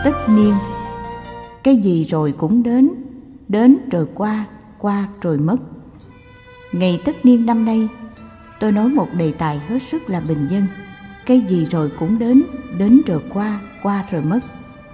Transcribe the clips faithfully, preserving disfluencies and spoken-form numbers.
tất niên. Cái gì rồi cũng đến, đến rồi qua, qua rồi mất. Ngày tất niên năm nay, tôi nói một đề tài hết sức là bình dân. Cái gì rồi cũng đến, đến rồi qua, qua rồi mất.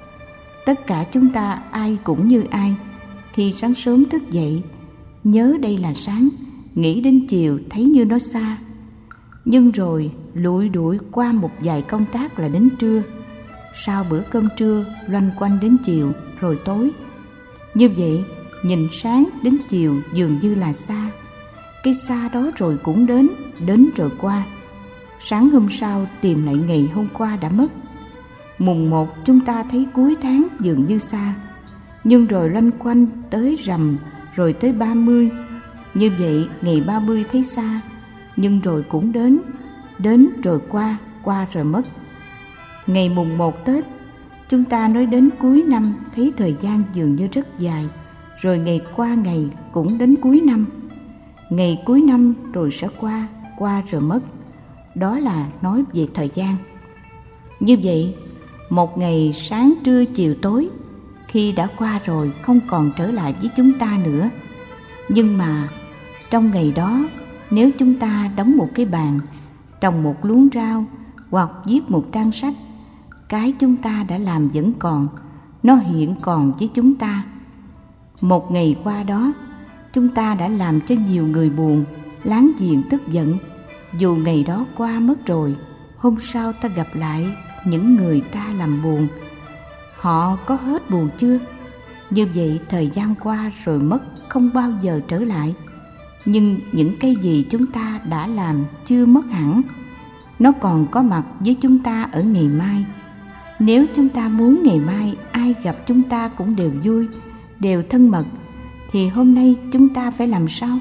Tất cả chúng ta ai cũng như ai, khi sáng sớm thức dậy, nhớ đây là sáng, nghĩ đến chiều thấy như nó xa. Nhưng rồi lủi đuổi qua một vài công tác là đến trưa, sau bữa cơm trưa loanh quanh đến chiều rồi tối. Như vậy, nhìn sáng đến chiều dường như là xa. Cái xa đó rồi cũng đến, đến rồi qua. Sáng hôm sau tìm lại ngày hôm qua đã mất. Mùng một chúng ta thấy cuối tháng dường như xa, nhưng rồi loanh quanh tới rằm, rồi tới ba mươi. Như vậy ngày ba mươi thấy xa, nhưng rồi cũng đến, đến rồi qua, qua rồi mất. Ngày mùng một Tết, chúng ta nói đến cuối năm thấy thời gian dường như rất dài, rồi ngày qua ngày cũng đến cuối năm. Ngày cuối năm rồi sẽ qua, qua rồi mất. Đó là nói về thời gian. Như vậy, một ngày sáng trưa chiều tối, khi đã qua rồi không còn trở lại với chúng ta nữa. Nhưng mà trong ngày đó, nếu chúng ta đóng một cái bàn, trồng một luống rau hoặc viết một trang sách, cái chúng ta đã làm vẫn còn, nó hiện còn với chúng ta. Một ngày qua đó, chúng ta đã làm cho nhiều người buồn, láng giềng tức giận. Dù ngày đó qua mất rồi, hôm sau ta gặp lại những người ta làm buồn, họ có hết buồn chưa? Như vậy thời gian qua rồi mất, không bao giờ trở lại. Nhưng những cái gì chúng ta đã làm chưa mất hẳn, nó còn có mặt với chúng ta ở ngày mai. Nếu chúng ta muốn ngày mai ai gặp chúng ta cũng đều vui, đều thân mật, thì hôm nay chúng ta phải làm sao?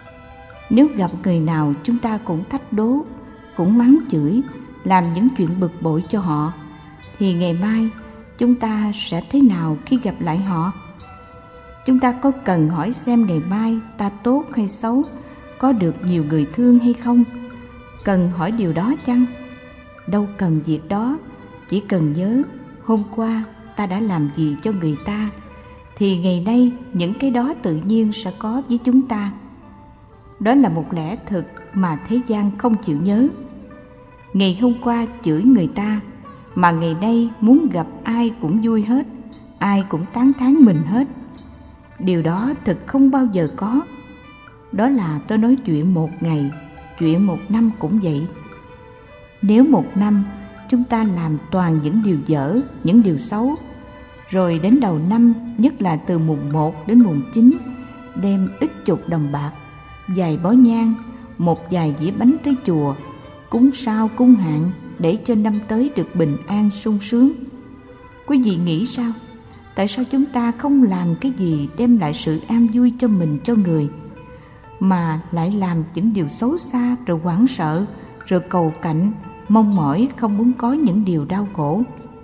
Nếu gặp người nào chúng ta cũng thách đố, cũng mắng chửi, làm những chuyện bực bội cho họ, thì ngày mai chúng ta sẽ thế nào khi gặp lại họ? Chúng ta có cần hỏi xem ngày mai ta tốt hay xấu, có được nhiều người thương hay không? Cần hỏi điều đó chăng? Đâu cần việc đó, chỉ cần nhớ hôm qua ta đã làm gì cho người ta, thì ngày nay những cái đó tự nhiên sẽ có với chúng ta. Đó là một lẽ thực mà thế gian không chịu nhớ. Ngày hôm qua chửi người ta, mà ngày nay muốn gặp ai cũng vui hết, ai cũng tán thán mình hết. Điều đó thực không bao giờ có. Đó là tôi nói chuyện một ngày, chuyện một năm cũng vậy. Nếu một năm chúng ta làm toàn những điều dở, những điều xấu, rồi đến đầu năm, nhất là từ mùng một đến mùng chín, đem ít chục đồng bạc, vài bó nhang, một vài dĩa bánh tới chùa, cúng sao cúng hạn, để cho năm tới được bình an sung sướng. Quý vị nghĩ sao? Tại sao chúng ta không làm cái gì đem lại sự an vui cho mình, cho người, mà lại làm những điều xấu xa, rồi hoảng sợ, rồi cầu cạnh, mong mỏi không muốn có những điều đau khổ?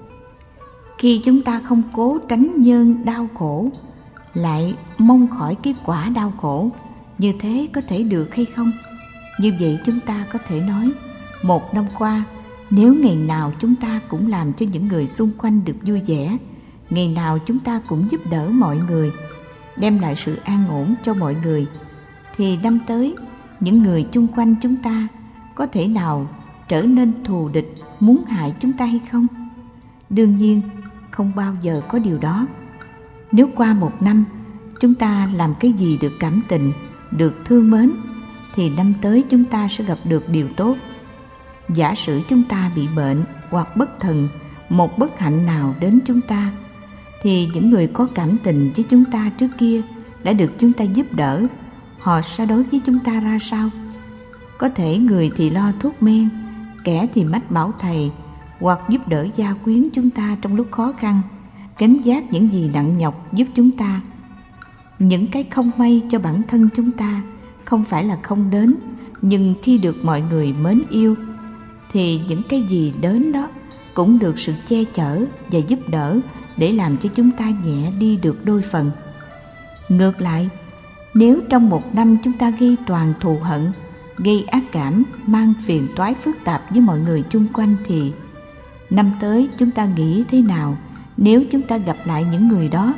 Khi chúng ta không cố tránh nhân đau khổ, lại mong khỏi cái quả đau khổ, như thế có thể được hay không? Như vậy chúng ta có thể nói, một năm qua, nếu ngày nào chúng ta cũng làm cho những người xung quanh được vui vẻ, ngày nào chúng ta cũng giúp đỡ mọi người, đem lại sự an ổn cho mọi người, thì năm tới những người chung quanh chúng ta có thể nào trở nên thù địch, muốn hại chúng ta hay không? Đương nhiên không bao giờ có điều đó. Nếu qua một năm chúng ta làm cái gì được cảm tình, được thương mến, thì năm tới chúng ta sẽ gặp được điều tốt. Giả sử chúng ta bị bệnh hoặc bất thần, một bất hạnh nào đến chúng ta, thì những người có cảm tình với chúng ta trước kia đã được chúng ta giúp đỡ, họ sẽ đối với chúng ta ra sao? Có thể người thì lo thuốc men, kẻ thì mách bảo thầy, hoặc giúp đỡ gia quyến chúng ta trong lúc khó khăn, gánh vác những gì nặng nhọc giúp chúng ta. Những cái không may cho bản thân chúng ta không phải là không đến, nhưng khi được mọi người mến yêu, thì những cái gì đến đó cũng được sự che chở và giúp đỡ để làm cho chúng ta nhẹ đi được đôi phần. Ngược lại, nếu trong một năm chúng ta gây toàn thù hận, gây ác cảm, mang phiền toái phức tạp với mọi người chung quanh, thì năm tới chúng ta nghĩ thế nào nếu chúng ta gặp lại những người đó.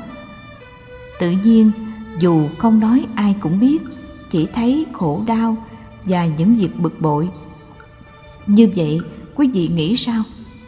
Tự nhiên, dù không nói ai cũng biết, chỉ thấy khổ đau và những việc bực bội. Như vậy, quý vị nghĩ sao?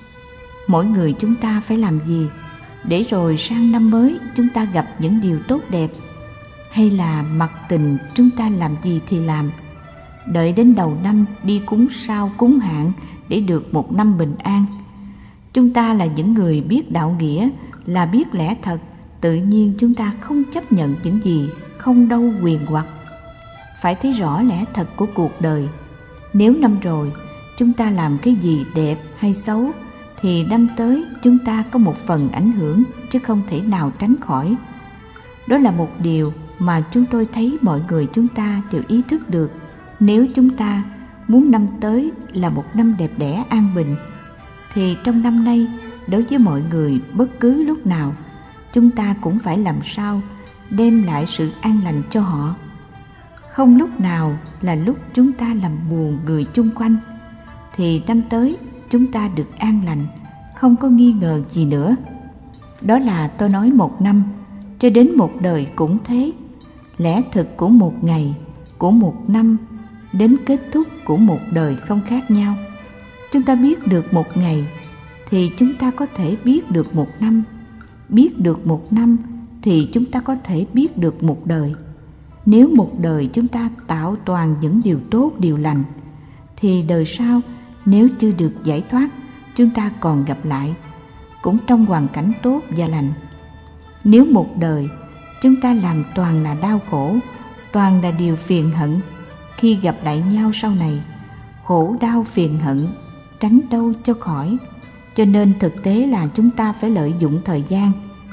Mỗi người chúng ta phải làm gì để rồi sang năm mới chúng ta gặp những điều tốt đẹp? Hay là mặc tình chúng ta làm gì thì làm, đợi đến đầu năm đi cúng sao cúng hạn để được một năm bình an? Chúng ta là những người biết đạo nghĩa, là biết lẽ thật, tự nhiên chúng ta không chấp nhận những gì không đâu quyền hoặc. Phải thấy rõ lẽ thật của cuộc đời. Nếu năm rồi chúng ta làm cái gì đẹp hay xấu, thì năm tới chúng ta có một phần ảnh hưởng, chứ không thể nào tránh khỏi. Đó là một điều mà chúng tôi thấy mọi người chúng ta đều ý thức được. Nếu chúng ta muốn năm tới là một năm đẹp đẽ an bình, thì trong năm nay, đối với mọi người bất cứ lúc nào, chúng ta cũng phải làm sao đem lại sự an lành cho họ. Không lúc nào là lúc chúng ta làm buồn người chung quanh, thì năm tới chúng ta được an lành, không có nghi ngờ gì nữa. Đó là tôi nói một năm, cho đến một đời cũng thế. Lẽ thực của một ngày, của một năm, đến kết thúc của một đời không khác nhau. Chúng ta biết được một ngày, thì chúng ta có thể biết được một năm. Biết được một năm, thì chúng ta có thể biết được một đời. Nếu một đời chúng ta tạo toàn những điều tốt, điều lành, thì đời sau nếu chưa được giải thoát, chúng ta còn gặp lại, cũng trong hoàn cảnh tốt và lành. Nếu một đời chúng ta làm toàn là đau khổ, toàn là điều phiền hận, khi gặp lại nhau sau này, khổ đau phiền hận tránh đâu cho khỏi. Cho nên thực tế là chúng ta phải lợi dụng thời gian.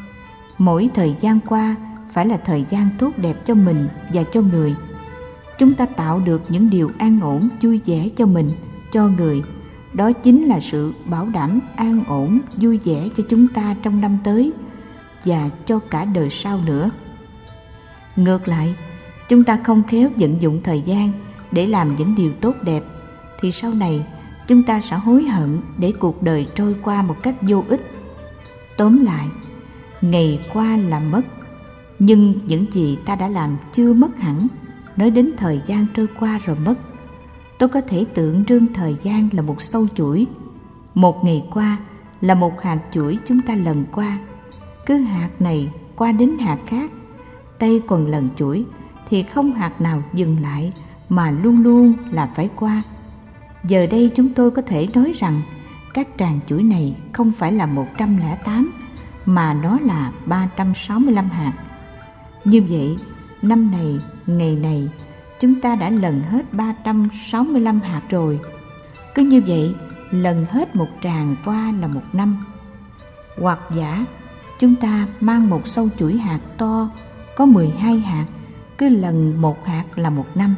Mỗi thời gian qua phải là thời gian tốt đẹp cho mình và cho người. Chúng ta tạo được những điều an ổn, vui vẻ cho mình, cho người. Đó chính là sự bảo đảm an ổn, vui vẻ cho chúng ta trong năm tới và cho cả đời sau nữa. Ngược lại, chúng ta không khéo vận dụng thời gian để làm những điều tốt đẹp, thì sau này chúng ta sẽ hối hận để cuộc đời trôi qua một cách vô ích. Tóm lại, ngày qua là mất, nhưng những gì ta đã làm chưa mất hẳn. Nói đến thời gian trôi qua rồi mất, tôi có thể tượng trưng thời gian là một sâu chuỗi. Một ngày qua là một hạt chuỗi chúng ta lần qua, cứ hạt này qua đến hạt khác. Tay còn lần chuỗi thì không hạt nào dừng lại, mà luôn luôn là phải qua. Giờ đây chúng tôi có thể nói rằng các tràng chuỗi này không phải là một trăm lẻ tám, mà nó là ba trăm sáu mươi lăm hạt. Như vậy, năm này, ngày này, chúng ta đã lần hết ba trăm sáu mươi lăm hạt rồi. Cứ như vậy, lần hết một tràng qua là một năm. Hoặc giả, chúng ta mang một sâu chuỗi hạt to, có mười hai hạt, cứ lần một hạt là một năm.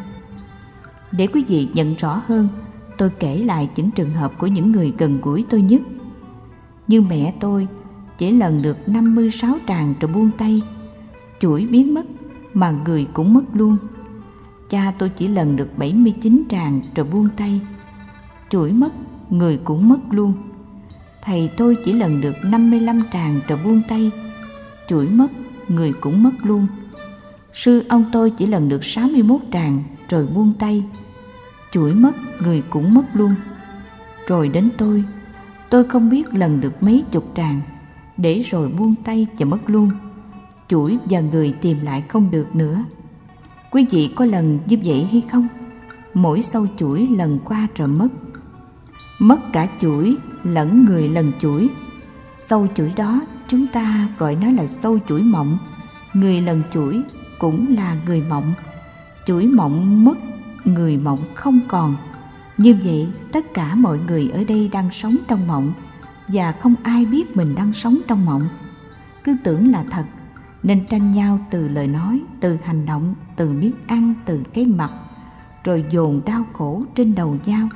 Để quý vị nhận rõ hơn, tôi kể lại những trường hợp của những người gần gũi tôi nhất. Như mẹ tôi, chỉ lần được năm mươi sáu tràng rồi buông tay, chuỗi biến mất mà người cũng mất luôn. Cha tôi chỉ lần được bảy mươi chín tràng rồi buông tay, chuỗi mất, người cũng mất luôn. Thầy tôi chỉ lần được năm mươi lăm tràng rồi buông tay, chuỗi mất, người cũng mất luôn. Sư ông tôi chỉ lần được sáu mươi mốt tràng rồi buông tay, chuỗi mất, người cũng mất luôn. Rồi đến tôi, tôi không biết lần được mấy chục tràng, để rồi buông tay và mất luôn. Chuỗi và người tìm lại không được nữa. Quý vị có lần như vậy hay không? Mỗi sâu chuỗi lần qua rồi mất. Mất cả chuỗi lẫn người lần chuỗi. Sâu chuỗi đó chúng ta gọi nó là sâu chuỗi mộng. Người lần chuỗi cũng là người mộng. Chuỗi mộng mất, người mộng không còn. Như vậy tất cả mọi người ở đây đang sống trong mộng, và không ai biết mình đang sống trong mộng. Cứ tưởng là thật nên tranh nhau từ lời nói, từ hành động, từ miếng ăn, từ cái mặt, rồi dồn đau khổ trên đầu nhau.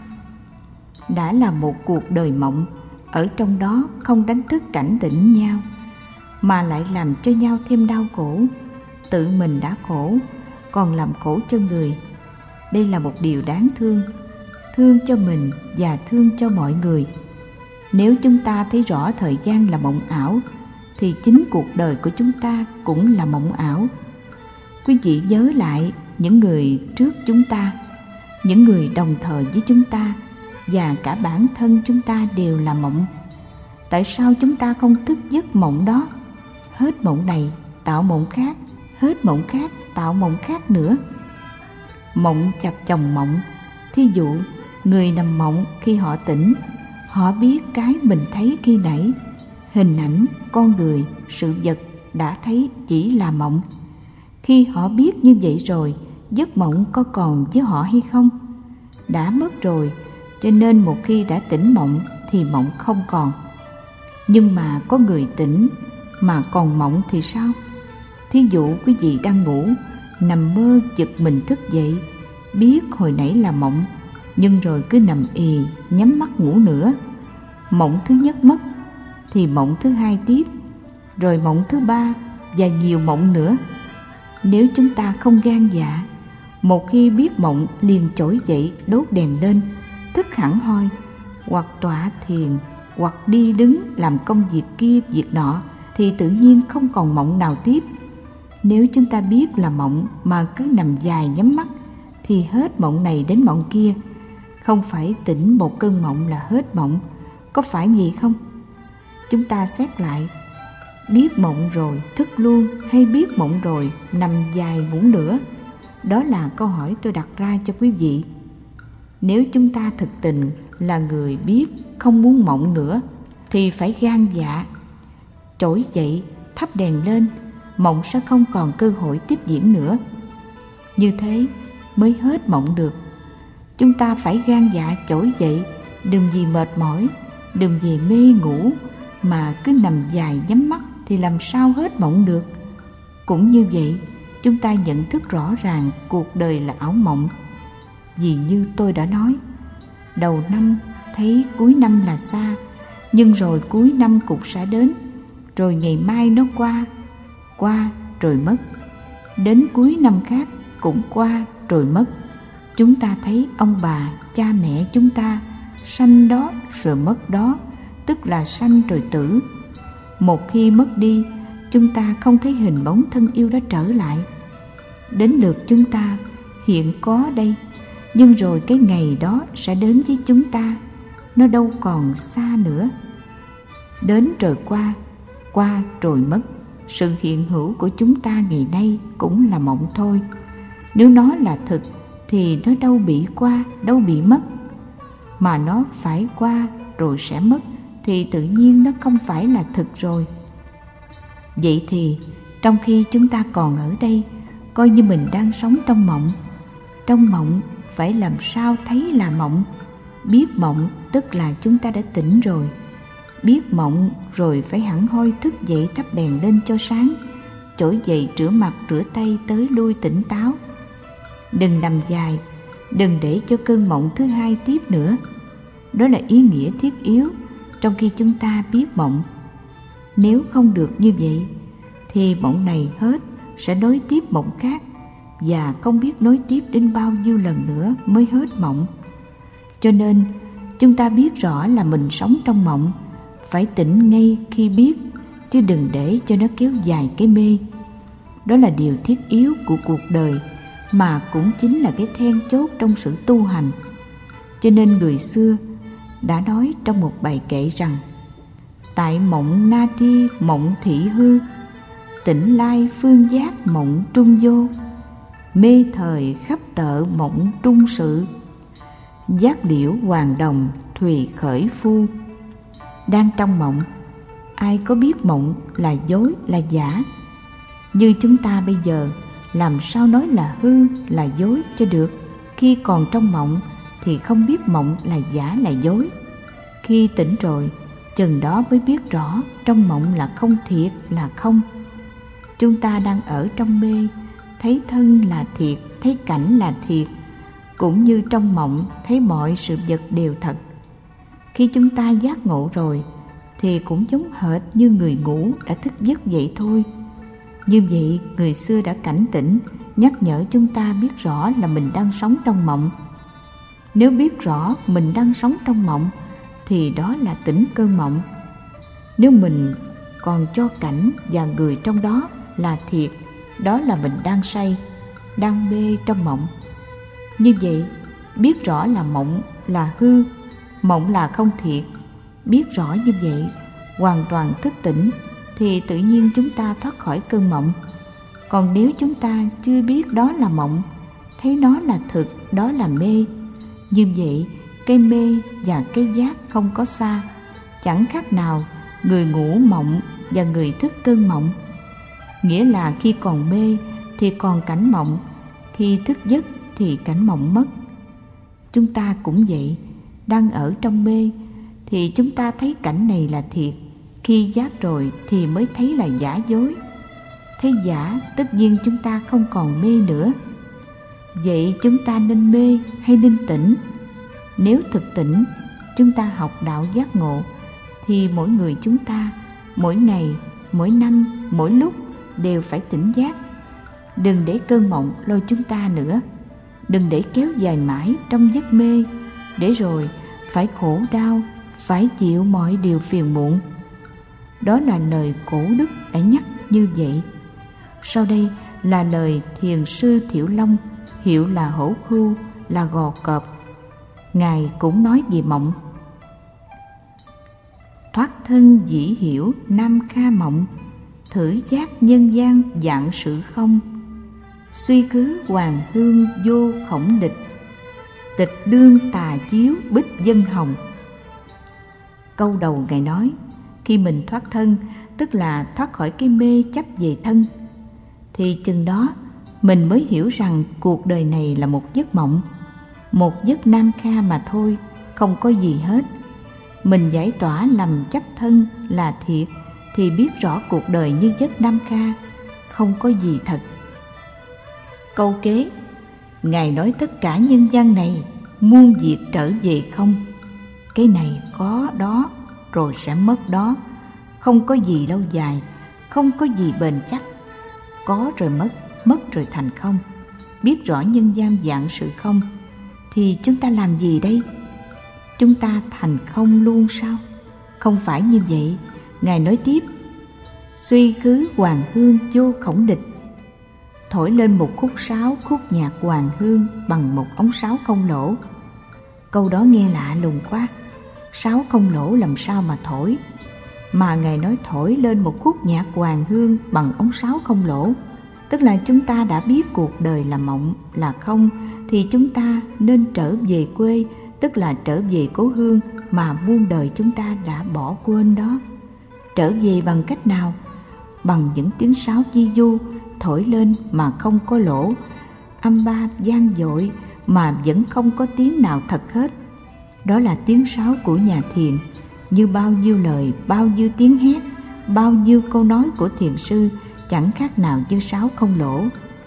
Đã là một cuộc đời mộng, ở trong đó không đánh thức cảnh tỉnh nhau, mà lại làm cho nhau thêm đau khổ. Tự mình đã khổ, còn làm khổ cho người. Đây là một điều đáng thương, thương cho mình và thương cho mọi người. Nếu chúng ta thấy rõ thời gian là mộng ảo, thì chính cuộc đời của chúng ta cũng là mộng ảo. Quý vị nhớ lại những người trước chúng ta, những người đồng thời với chúng ta, và cả bản thân chúng ta đều là mộng. Tại sao chúng ta không thức giấc mộng đó? Hết mộng này tạo mộng khác, hết mộng khác tạo mộng khác nữa. Mộng chập chồng mộng. Thí dụ, người nằm mộng khi họ tỉnh, họ biết cái mình thấy khi nãy, hình ảnh, con người, sự vật đã thấy chỉ là mộng. Khi họ biết như vậy rồi, giấc mộng có còn với họ hay không? Đã mất rồi, cho nên một khi đã tỉnh mộng thì mộng không còn. Nhưng mà có người tỉnh mà còn mộng thì sao? Thí dụ quý vị đang ngủ, nằm mơ giật mình thức dậy, biết hồi nãy là mộng, nhưng rồi cứ nằm ì, nhắm mắt ngủ nữa. Mộng thứ nhất mất, thì mộng thứ hai tiếp, rồi mộng thứ ba và nhiều mộng nữa. Nếu chúng ta không gan dạ, một khi biết mộng liền trỗi dậy đốt đèn lên, thức hẳn hoi, hoặc tọa thiền, hoặc đi đứng làm công việc kia việc nọ, thì tự nhiên không còn mộng nào tiếp. Nếu chúng ta biết là mộng mà cứ nằm dài nhắm mắt, thì hết mộng này đến mộng kia. Không phải tỉnh một cơn mộng là hết mộng, có phải vậy không? Chúng ta xét lại, biết mộng rồi thức luôn, hay biết mộng rồi nằm dài ngủ nữa? Đó là câu hỏi tôi đặt ra cho quý vị. Nếu chúng ta thực tình là người biết không muốn mộng nữa, thì phải gan dạ, trỗi dậy, thắp đèn lên, mộng sẽ không còn cơ hội tiếp diễn nữa. Như thế mới hết mộng được. Chúng ta phải gan dạ trỗi dậy, đừng vì mệt mỏi, đừng vì mê ngủ mà cứ nằm dài nhắm mắt thì làm sao hết mộng được. Cũng như vậy, chúng ta nhận thức rõ ràng cuộc đời là ảo mộng. Vì như tôi đã nói, đầu năm thấy cuối năm là xa, nhưng rồi cuối năm cũng sẽ đến, rồi ngày mai nó qua, qua rồi mất. Đến cuối năm khác cũng qua rồi mất. Chúng ta thấy ông bà, cha mẹ chúng ta sanh đó rồi mất đó, tức là sanh rồi tử. Một khi mất đi, chúng ta không thấy hình bóng thân yêu đó trở lại. Đến lượt chúng ta hiện có đây, nhưng rồi cái ngày đó sẽ đến với chúng ta, nó đâu còn xa nữa. Đến rồi qua, qua rồi mất. Sự hiện hữu của chúng ta ngày nay cũng là mộng thôi. Nếu nó là thực thì nó đâu bị qua, đâu bị mất. Mà nó phải qua rồi sẽ mất thì tự nhiên nó không phải là thực rồi. Vậy thì trong khi chúng ta còn ở đây, coi như mình đang sống trong mộng. Trong mộng phải làm sao thấy là mộng. Biết mộng tức là chúng ta đã tỉnh rồi. Biết mộng rồi phải hẳn hoi thức dậy, thắp đèn lên cho sáng, trỗi dậy rửa mặt rửa tay tới lui tỉnh táo. Đừng nằm dài, đừng để cho cơn mộng thứ hai tiếp nữa. Đó là ý nghĩa thiết yếu trong khi chúng ta biết mộng. Nếu không được như vậy thì mộng này hết sẽ nối tiếp mộng khác, và không biết nối tiếp đến bao nhiêu lần nữa mới hết mộng. Cho nên chúng ta biết rõ là mình sống trong mộng, phải tỉnh ngay khi biết, chứ đừng để cho nó kéo dài cái mê. Đó là điều thiết yếu của cuộc đời, mà cũng chính là cái then chốt trong sự tu hành. Cho nên người xưa đã nói trong một bài kệ rằng: tại mộng na thi mộng thị hư, tỉnh lai phương giác mộng trung vô, mê thời khắp tợ mộng trung sự, giác liễu hoàng đồng thùy khởi phu. Đang trong mộng, ai có biết mộng là dối là giả? Như chúng ta bây giờ, làm sao nói là hư là dối cho được? Khi còn trong mộng thì không biết mộng là giả là dối. Khi tỉnh rồi, chừng đó mới biết rõ trong mộng là không thiệt là không. Chúng ta đang ở trong mê, thấy thân là thiệt, thấy cảnh là thiệt, cũng như trong mộng thấy mọi sự vật đều thật. Khi chúng ta giác ngộ rồi thì cũng giống hệt như người ngủ đã thức giấc vậy thôi. Như vậy, người xưa đã cảnh tỉnh, nhắc nhở chúng ta biết rõ là mình đang sống trong mộng. Nếu biết rõ mình đang sống trong mộng thì đó là tỉnh cơn mộng. Nếu mình còn cho cảnh và người trong đó là thiệt, đó là mình đang say, đang mê trong mộng. Như vậy, biết rõ là mộng là hư, mộng là không thiệt, biết rõ như vậy, hoàn toàn thức tỉnh, thì tự nhiên chúng ta thoát khỏi cơn mộng. Còn nếu chúng ta chưa biết đó là mộng, thấy nó là thực, đó là mê, như vậy cái mê và cái giác không có xa, chẳng khác nào người ngủ mộng và người thức cơn mộng. Nghĩa là khi còn mê thì còn cảnh mộng, khi thức giấc thì cảnh mộng mất. Chúng ta cũng vậy, đang ở trong mê thì chúng ta thấy cảnh này là thiệt, khi giác rồi thì mới thấy là giả dối. Thấy giả tất nhiên chúng ta không còn mê nữa. Vậy chúng ta nên mê hay nên tỉnh? Nếu thực tỉnh, chúng ta học đạo giác ngộ, thì mỗi người chúng ta, mỗi ngày, mỗi năm, mỗi lúc đều phải tỉnh giác. Đừng để cơn mộng lôi chúng ta nữa. Đừng để kéo dài mãi trong giấc mê, để rồi phải khổ đau, phải chịu mọi điều phiền muộn. Đó là lời cổ đức đã nhắc như vậy. Sau đây là lời thiền sư Thiệu Long, hiệu là Hổ Khu, là Gò Cọp. Ngài cũng nói về mộng. Thoát thân dĩ hiểu nam kha mộng, thử giác nhân gian dạng sự không. Suy khứ hoàng hương vô khổng địch, tịch đương tà chiếu bích dân hồng. Câu đầu Ngài nói, khi mình thoát thân, tức là thoát khỏi cái mê chấp về thân, thì chừng đó mình mới hiểu rằng cuộc đời này là một giấc mộng, một giấc nam kha mà thôi, không có gì hết. Mình giải tỏa lầm chấp thân là thiệt, thì biết rõ cuộc đời như giấc nam kha, không có gì thật. Câu kế, Ngài nói tất cả nhân gian này muôn việc trở về không. Cái này có đó rồi sẽ mất đó, không có gì lâu dài, không có gì bền chắc. Có rồi mất, mất rồi thành không. Biết rõ nhân gian dạng sự không, thì chúng ta làm gì đây? Chúng ta thành không luôn sao? Không phải như vậy. Ngài nói tiếp, suy khứ hoàng hương vô khổng địch. Thổi lên một khúc sáo, khúc nhạc hoàng hương bằng một ống sáo không lỗ. Câu đó nghe lạ lùng quá. Sáo không lỗ làm sao mà thổi? Mà Ngài nói thổi lên một khúc nhạc hoàng hương bằng ống sáo không lỗ, tức là chúng ta đã biết cuộc đời là mộng, là không, thì chúng ta nên trở về quê, tức là trở về cố hương mà muôn đời chúng ta đã bỏ quên đó. Trở về bằng cách nào? Bằng những tiếng sáo chi du, thổi lên mà không có lỗ, âm ba vang dội mà vẫn không có tiếng nào thật hết. Đó là tiếng sáo của nhà thiền, như bao nhiêu lời, bao nhiêu tiếng hét, bao nhiêu câu nói của thiền sư, chẳng khác nào như sáo không lỗ.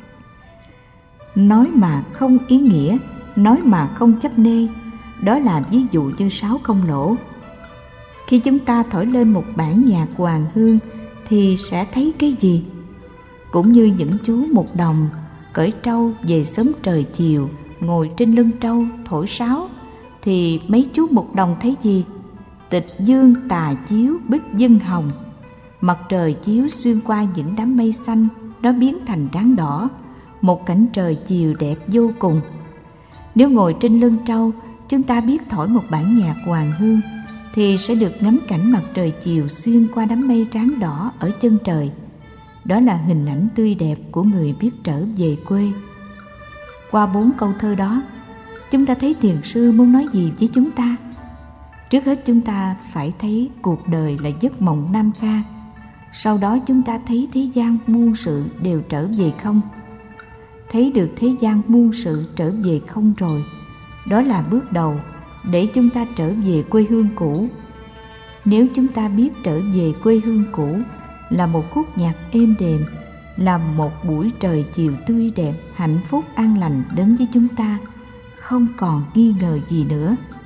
Nói mà không ý nghĩa, nói mà không chấp nê, đó là ví dụ như sáo không lỗ. Khi chúng ta thổi lên một bản nhạc hoàng hương thì sẽ thấy cái gì? Cũng như những chú một đồng cởi trâu về sớm trời chiều, ngồi trên lưng trâu thổi sáo, thì mấy chú một đồng thấy gì? Tịch dương tà chiếu bích dân hồng. Mặt trời chiếu xuyên qua những đám mây xanh, nó biến thành trắng đỏ, một cảnh trời chiều đẹp vô cùng. Nếu ngồi trên lưng trâu, chúng ta biết thổi một bản nhạc hoàng hương, thì sẽ được ngắm cảnh mặt trời chiều xuyên qua đám mây trắng đỏ ở chân trời. Đó là hình ảnh tươi đẹp của người biết trở về quê. Qua bốn câu thơ đó, chúng ta thấy thiền sư muốn nói gì với chúng ta? Trước hết chúng ta phải thấy cuộc đời là giấc mộng nam kha. Sau đó chúng ta thấy thế gian muôn sự đều trở về không. Thấy được thế gian muôn sự trở về không rồi, đó là bước đầu để chúng ta trở về quê hương cũ. Nếu chúng ta biết trở về quê hương cũ là một khúc nhạc êm đềm, là một buổi trời chiều tươi đẹp, hạnh phúc an lành đến với chúng ta, không còn nghi ngờ gì nữa.